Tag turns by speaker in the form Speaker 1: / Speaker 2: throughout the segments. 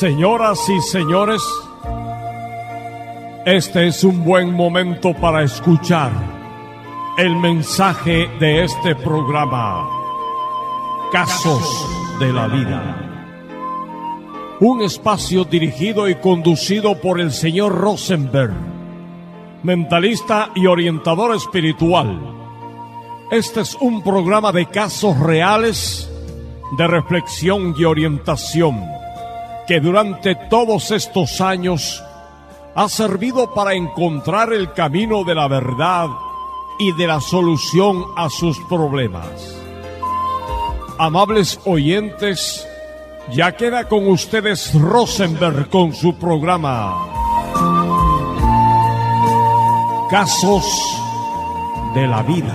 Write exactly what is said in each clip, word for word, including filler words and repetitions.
Speaker 1: Señoras y señores, este es un buen momento para escuchar el mensaje de este programa, Casos de la Vida. Un espacio dirigido y conducido por el señor Rosenberg, mentalista y orientador espiritual. Este es un programa de casos reales, de reflexión y orientación, que durante todos estos años ha servido para encontrar el camino de la verdad y de la solución a sus problemas. Amables oyentes, ya queda con ustedes Rosenberg con su programa Casos de la Vida.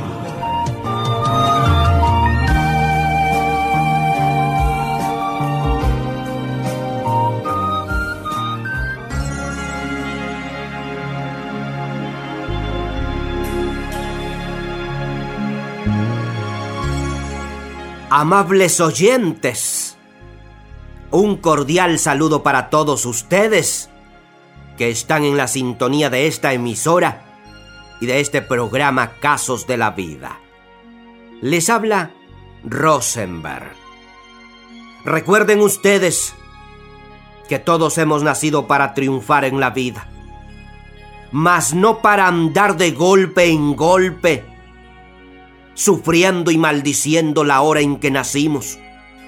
Speaker 2: Amables oyentes, un cordial saludo para todos ustedes que están en la sintonía de esta emisora y de este programa Casos de la Vida. Les habla Rosenberg. Recuerden ustedes que todos hemos nacido para triunfar en la vida, mas no para andar de golpe en golpe, sufriendo y maldiciendo la hora en que nacimos.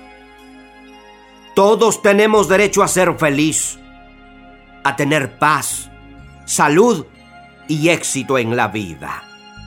Speaker 2: Todos tenemos derecho a ser feliz, a tener paz, salud y éxito en la vida.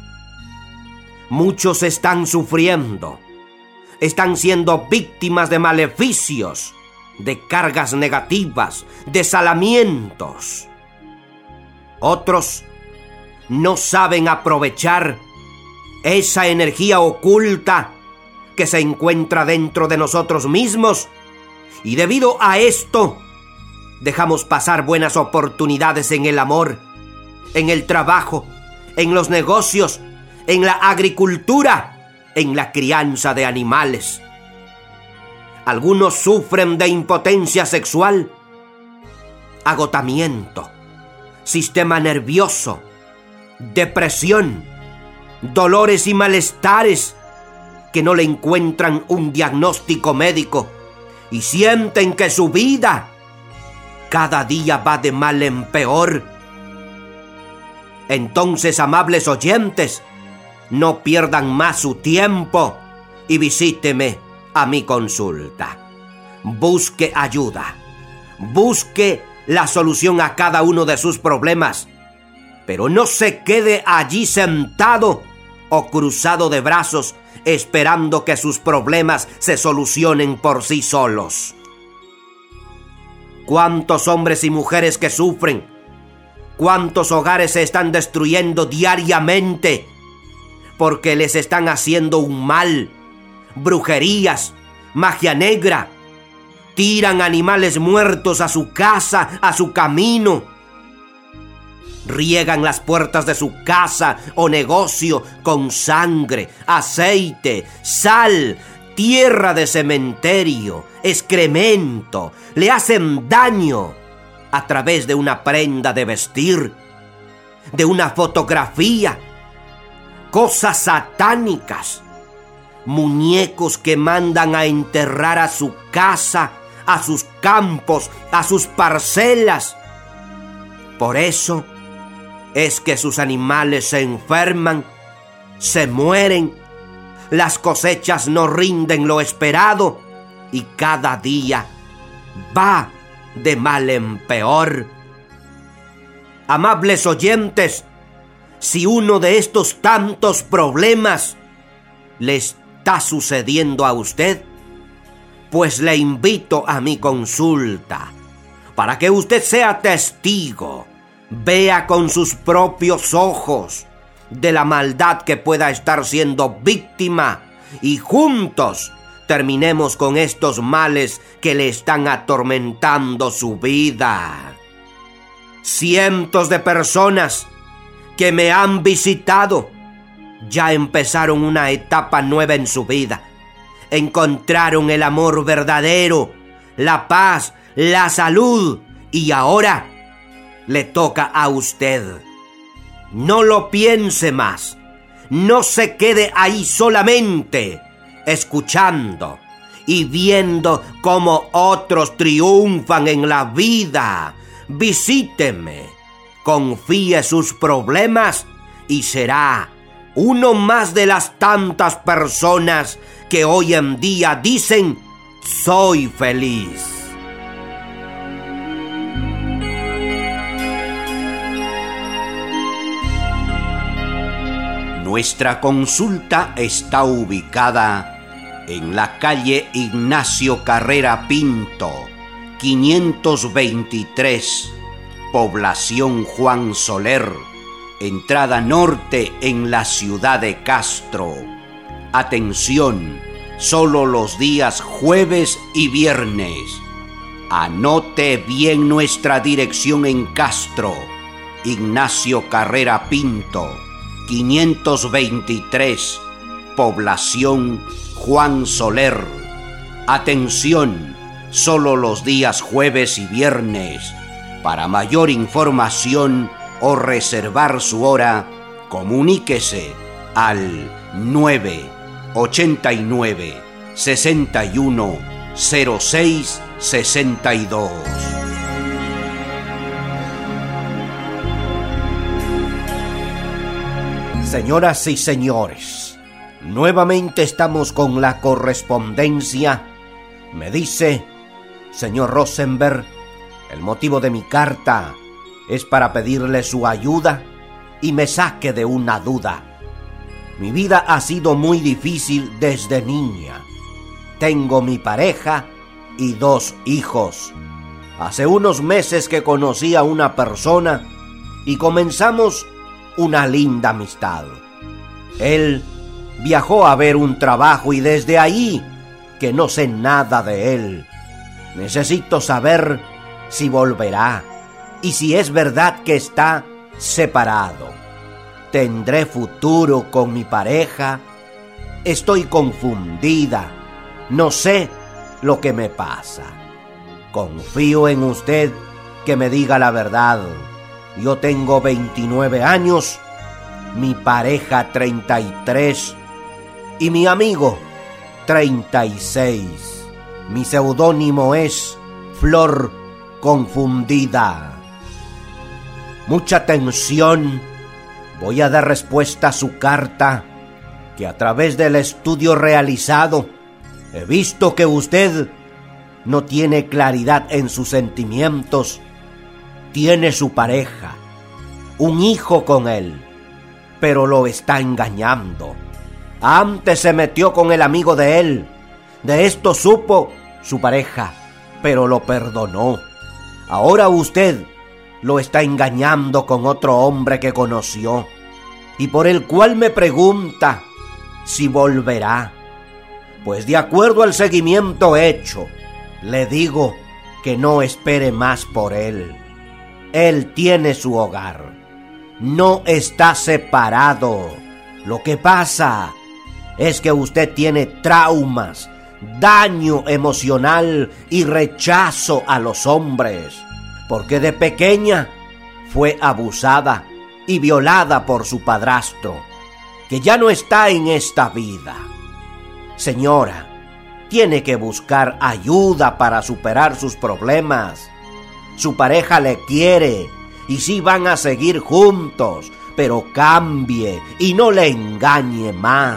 Speaker 2: Muchos están sufriendo, están siendo víctimas de maleficios, de cargas negativas, de salamientos. Otros no saben aprovechar esa energía oculta que se encuentra dentro de nosotros mismos, y debido a esto dejamos pasar buenas oportunidades en el amor, en el trabajo, en los negocios, en la agricultura, en la crianza de animales. Algunos sufren de impotencia sexual, agotamiento, sistema nervioso, depresión, dolores y malestares que no le encuentran un diagnóstico médico y sienten que su vida cada día va de mal en peor. Entonces, amables oyentes, no pierdan más su tiempo y visíteme a mi consulta. Busque ayuda, busque la solución a cada uno de sus problemas, pero no se quede allí sentado o cruzado de brazos esperando que sus problemas se solucionen por sí solos. ¿Cuántos hombres y mujeres que sufren? ¿Cuántos hogares se están destruyendo diariamente porque les están haciendo un mal? Brujerías, magia negra, tiran animales muertos a su casa, a su camino. Riegan las puertas de su casa o negocio con sangre, aceite, sal, tierra de cementerio, excremento. Le hacen daño a través de una prenda de vestir, de una fotografía, cosas satánicas, muñecos que mandan a enterrar a su casa, a sus campos, a sus parcelas. Por eso es que sus animales se enferman, se mueren, las cosechas no rinden lo esperado y cada día va de mal en peor. Amables oyentes, si uno de estos tantos problemas le está sucediendo a usted, pues le invito a mi consulta para que usted sea testigo, vea con sus propios ojos de la maldad que pueda estar siendo víctima y juntos terminemos con estos males que le están atormentando su vida. Cientos de personas que me han visitado ya empezaron una etapa nueva en su vida. Encontraron el amor verdadero, la paz, la salud, y ahora le toca a usted. No lo piense más. No se quede ahí solamente escuchando y viendo cómo otros triunfan en la vida. Visíteme, confíe sus problemas y será uno más de las tantas personas que hoy en día dicen: soy feliz. Nuestra consulta está ubicada en la calle Ignacio Carrera Pinto, quinientos veintitrés, población Juan Soler, entrada norte en la ciudad de Castro. Atención, solo los días jueves y viernes. Anote bien nuestra dirección en Castro: Ignacio Carrera Pinto, quinientos veintitrés, población Juan Soler. Atención, solo los días jueves y viernes. Para mayor información o reservar su hora, comuníquese al nueve ochenta y nueve, sesenta y uno, cero seis sesenta y dos. Señoras y señores, nuevamente estamos con la correspondencia. Me dice, señor Rosenberg, el motivo de mi carta es para pedirle su ayuda y me saque de una duda. Mi vida ha sido muy difícil desde niña. Tengo mi pareja y dos hijos. Hace unos meses que conocí a una persona y comenzamos una linda amistad. Él viajó a ver un trabajo y desde ahí que no sé nada de él. Necesito saber si volverá y si es verdad que está separado. ¿Tendré futuro con mi pareja? Estoy confundida. No sé lo que me pasa. Confío en usted que me diga la verdad. Yo tengo veintinueve años, mi pareja treinta y tres y mi amigo treinta y seis. Mi seudónimo es Flor Confundida. Mucha atención, voy a dar respuesta a su carta, que a través del estudio realizado he visto que usted no tiene claridad en sus sentimientos. Tiene su pareja, un hijo con él, pero lo está engañando. Antes se metió con el amigo de él. De esto supo su pareja, pero lo perdonó. Ahora usted lo está engañando con otro hombre que conoció y por el cual me pregunta si volverá. Pues de acuerdo al seguimiento hecho, le digo que no espere más por él. Él tiene su hogar. No está separado. Lo que pasa es que usted tiene traumas, daño emocional y rechazo a los hombres, porque de pequeña fue abusada y violada por su padrastro, que ya no está en esta vida. Señora, tiene que buscar ayuda para superar sus problemas. Su pareja le quiere y sí van a seguir juntos, pero cambie y no le engañe más.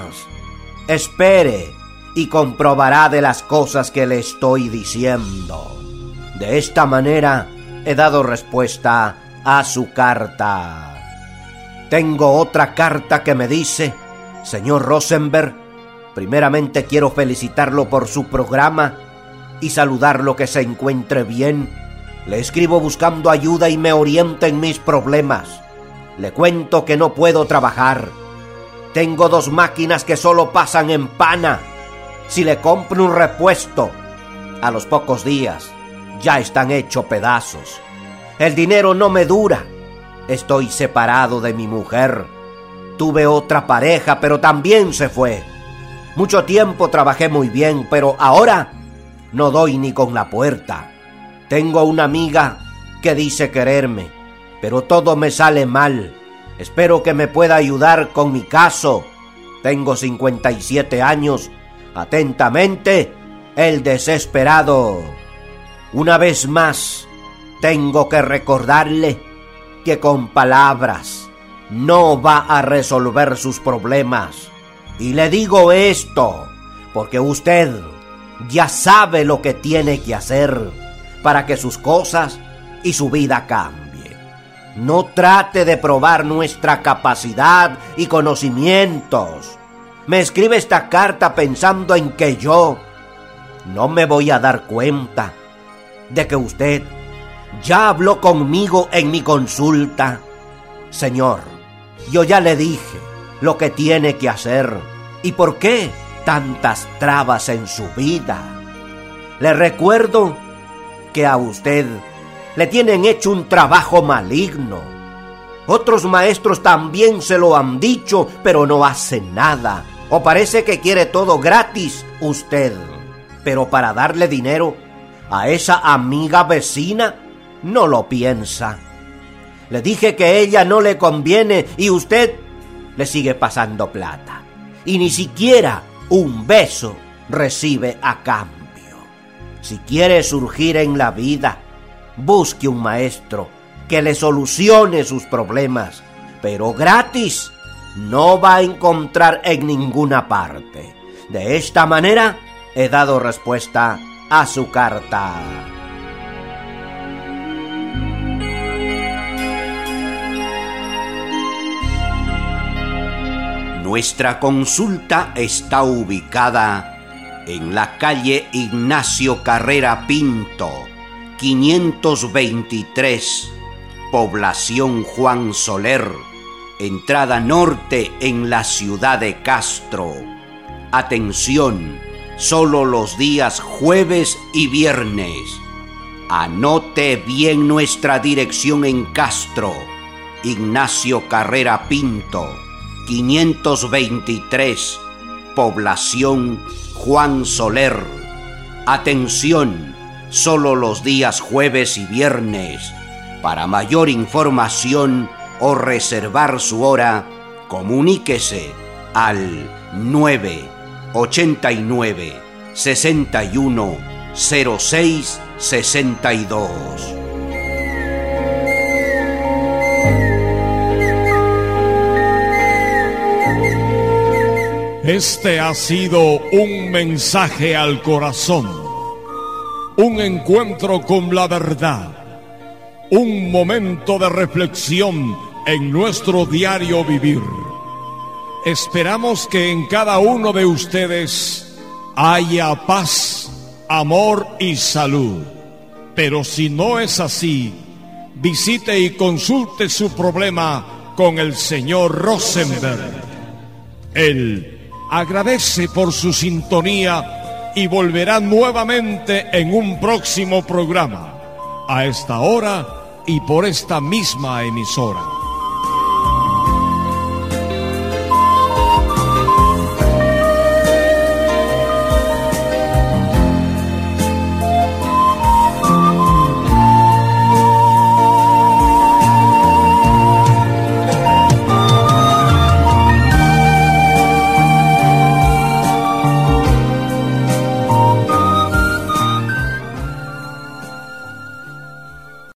Speaker 2: Espere y comprobará de las cosas que le estoy diciendo. De esta manera he dado respuesta a su carta. Tengo otra carta que me dice: señor Rosenberg, primeramente quiero felicitarlo por su programa y saludarlo, que se encuentre bien. Le escribo buscando ayuda y me orienta en mis problemas. Le cuento que no puedo trabajar. Tengo dos máquinas que solo pasan en pana. Si le compro un repuesto, a los pocos días ya están hechos pedazos. El dinero no me dura. Estoy separado de mi mujer. Tuve otra pareja, pero también se fue. Mucho tiempo trabajé muy bien, pero ahora no doy ni con la puerta. Tengo una amiga que dice quererme, pero todo me sale mal. Espero que me pueda ayudar con mi caso. Tengo cincuenta y siete años. Atentamente, el desesperado. Una vez más, tengo que recordarle que con palabras no va a resolver sus problemas. Y le digo esto porque usted ya sabe lo que tiene que hacer para que sus cosas y su vida cambie. No trate de probar nuestra capacidad y conocimientos. Me escribe esta carta pensando en que yo no me voy a dar cuenta de que usted ya habló conmigo en mi consulta. Señor, yo ya le dije lo que tiene que hacer y por qué tantas trabas en su vida. Le recuerdo que a usted le tienen hecho un trabajo maligno. Otros maestros también se lo han dicho, pero no hacen nada. O parece que quiere todo gratis usted. Pero para darle dinero a esa amiga vecina, no lo piensa. Le dije que ella no le conviene y usted le sigue pasando plata. Y ni siquiera un beso recibe a cambio. Si quiere surgir en la vida, busque un maestro que le solucione sus problemas, pero gratis no va a encontrar en ninguna parte. De esta manera he dado respuesta a su carta. Nuestra consulta está ubicada en la calle Ignacio Carrera Pinto, quinientos veintitrés, población Juan Soler, entrada norte en la ciudad de Castro. Atención, solo los días jueves y viernes. Anote bien nuestra dirección en Castro, Ignacio Carrera Pinto, quinientos veintitrés, población Juan Soler. Atención, solo los días jueves y viernes. Para mayor información o reservar su hora, comuníquese al nueve ochenta y nueve, sesenta y uno, cero seis sesenta y dos.
Speaker 1: Este ha sido un mensaje al corazón, un encuentro con la verdad, un momento de reflexión en nuestro diario vivir. Esperamos que en cada uno de ustedes haya paz, amor y salud. Pero si no es así, visite y consulte su problema con el señor Rosenberg. Él agradece por su sintonía y volverá nuevamente en un próximo programa, a esta hora y por esta misma emisora.